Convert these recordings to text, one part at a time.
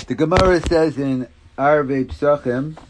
The Gemara says in Arvei Psachim,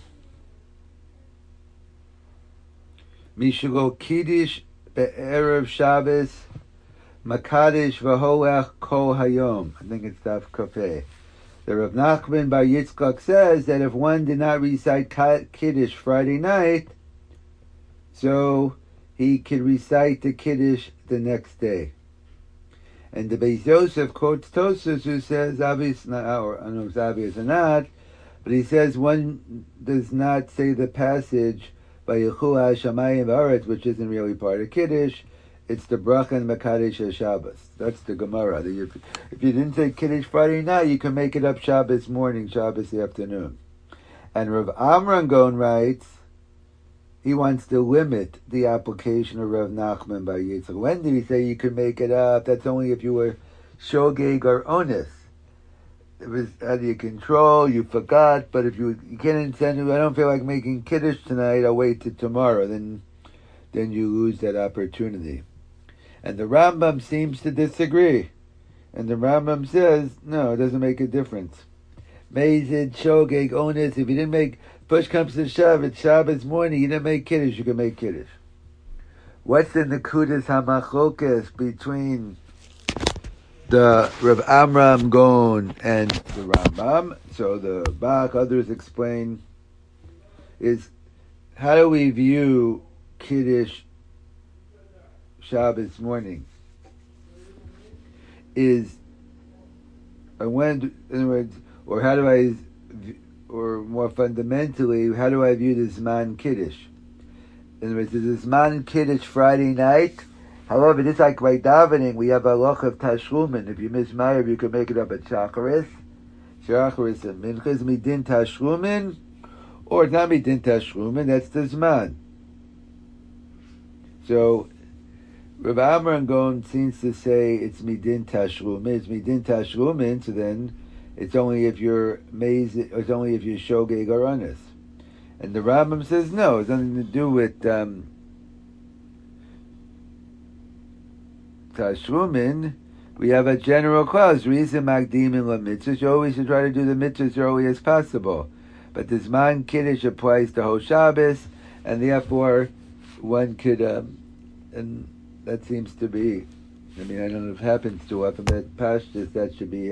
Mishugo Kiddush be'erev Shabbos, Makadesh v'holech kol hayom. I think it's Daf Kafeh. The Rav Nachman Bar Yitzchak says that if one did not recite Kiddush Friday night, so he could recite the Kiddush the next day. And the Beis Yosef quotes Tosfos, who says, obvious, or I don't know if it's obvious or not, but he says one does not say the passage by Yechu HaShamayim V'Aretz, which isn't really part of Kiddush. It's the Bracha and Makadesh HaShabbos. That's the Gemara. If you didn't say Kiddush Friday night, you can make it up Shabbos morning, Shabbos afternoon. And Rav Amram Gon writes, he wants to limit the application of Rav Nachman Bar Yitzchak. When did he say you could make it up? That's only if you were shogeg or onus. It was out of your control, you forgot, but if you can't intend, I don't feel like making Kiddush tonight, I'll wait till tomorrow, then you lose that opportunity. And the Rambam seems to disagree. And the Rambam says, no, it doesn't make a difference. Mezid, shogeg, onus, if you didn't make, push comes to shove, it's Shabbos morning, you didn't make Kiddush, you can make Kiddush. What's the Nekudas HaMachlokas between the Rav Amram Gon and the Rambam? So the Bach, others explain, is how do we view Kiddush Shabbos morning? In other words, or how do I, or more fundamentally, how do I view the Zman Kiddush? In other words, is the Zman Kiddush Friday night? However, just like by davening, we have a loch of Tashlumin. If you miss Ma'ariv, you can make it up at Shacharis. Shacharis and Minchas, Midin Tashlumin, or it's not Midin Tashlumin, that's the Zman. So, Rav Amram Gon seems to say it's Midin Tashlumin, so then it's only if you're shogeg or honest. And the Rambam says no, it's nothing to do with Tashlumin. We have a general clause, reason magdimin la mitzvahs. You always should try to do the mitzvahs as early as possible. But the Zman Kiddush applies to whole Shabbos, and therefore one could, and that seems to be, I mean, I don't know if it happens too often, but Pashtus, that should be,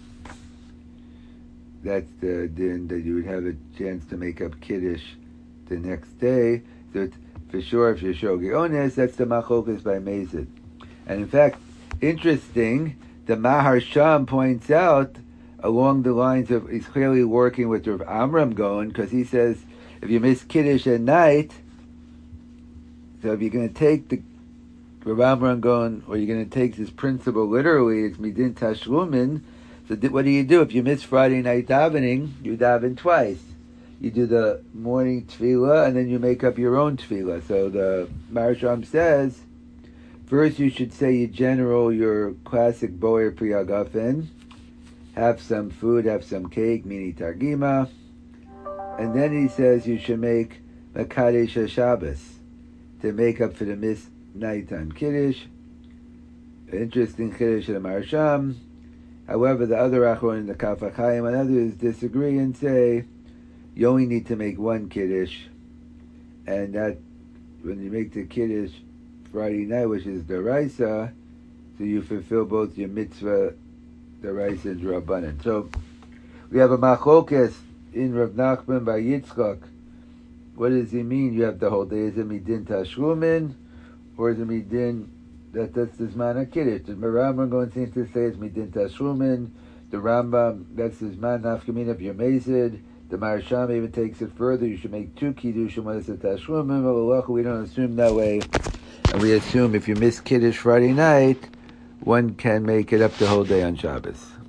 that's the din that you would have a chance to make up Kiddush the next day. So it's, for sure, if you're shogeg onus, that's the machlokas by Mezid. And in fact, interesting, the Maharsham points out along the lines of, he's clearly working with Rav Amram Gon, because he says, if you miss Kiddush at night, so if you're going to take the Rav Amram Gon, or you're going to take this principle literally, it's Midin Tashlumin. So what do? If you miss Friday night davening, you daven twice. You do the morning tefillah, and then you make up your own tefillah. So the Maharsham says, first you should say your classic boer priyagafen, have some food, have some cake, mini targima, and then he says you should make Makadesh HaShabbos to make up for the missed nighttime Kiddush. Interesting Kiddush of the Maharsham. However, the other Achron, the Kaf HaChaim, and others disagree and say you only need to make one Kiddush, and that when you make the Kiddush Friday night, which is Deraisa, so you fulfill both your mitzvah, Deraisa and Rabbanan. So we have a machlokas in Rav Nachman Bar Yitzchak. What does he mean? You have the whole day. Is it midin tashlumin, or is it midin that's the Zman HaKiddush? The Rambam going seems to say it's midin tashlumin. The Rambam, that's the Zman nafkamin of your Mezid. The Maharsham even takes it further. You should make two kiddushim when it's a tashlumin. We don't assume that way. And we assume if you miss Kiddush Friday night, one can make it up the whole day on Shabbos.